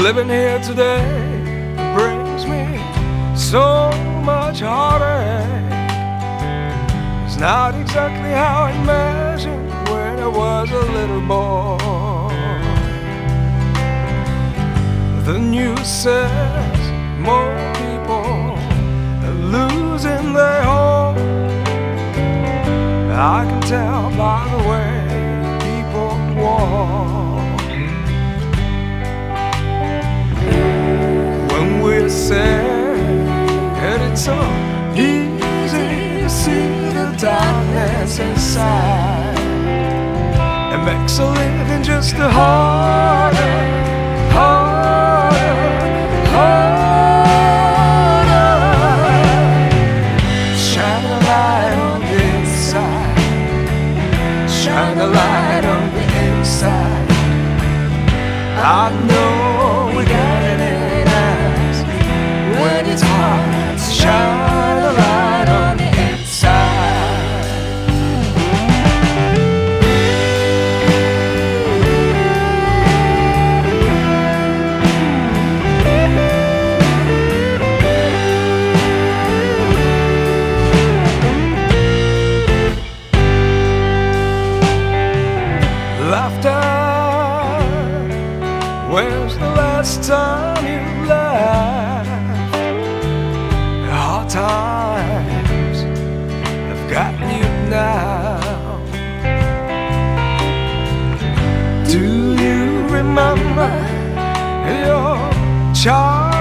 Living here today brings me so much heartache. It's not exactly how I imagined when I was a little boy. The news says more people are losing their home. I can tell by the way people walk. When we're sad, and it's so easy to see the darkness inside. It makes a living just a harder, harder, harder. Shine a light on the inside. Shine a light on the inside. I know we got it in us when it's hard to shine a light on the inside. Laughter, when's the last time you laughed? Hard times have gotten you now. Do you remember your child?